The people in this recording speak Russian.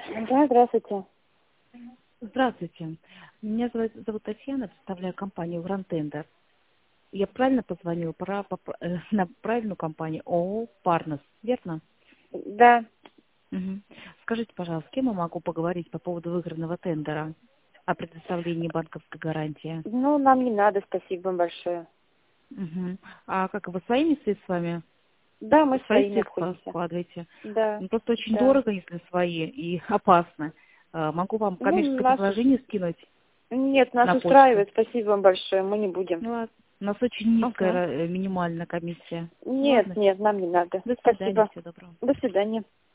Да, здравствуйте. Здравствуйте. Меня зовут Татьяна, представляю компанию «Грантендер». Я правильно позвонила на правильную компанию ООО «Парнос», верно? Да. Мгм. Скажите, пожалуйста, с кем я могу поговорить по поводу выигранного тендера о предоставлении банковской гарантии? Ну, нам не надо, спасибо вам большое. Мгм. А как вы своими средствами? Да, мы Свои своими средства обходимся. вкладываете? Да, Ну, просто очень да. дорого, если свои, и опасно. Могу вам Ну, коммерческое предложение скинуть Нет, нас на почту. устраивает, спасибо вам большое, мы не будем. Ну ладно. У нас очень низкая Ага. минимальная комиссия. Нет, Ладно. нет, нам не надо. До свидания. Спасибо. Всего доброго. До свидания.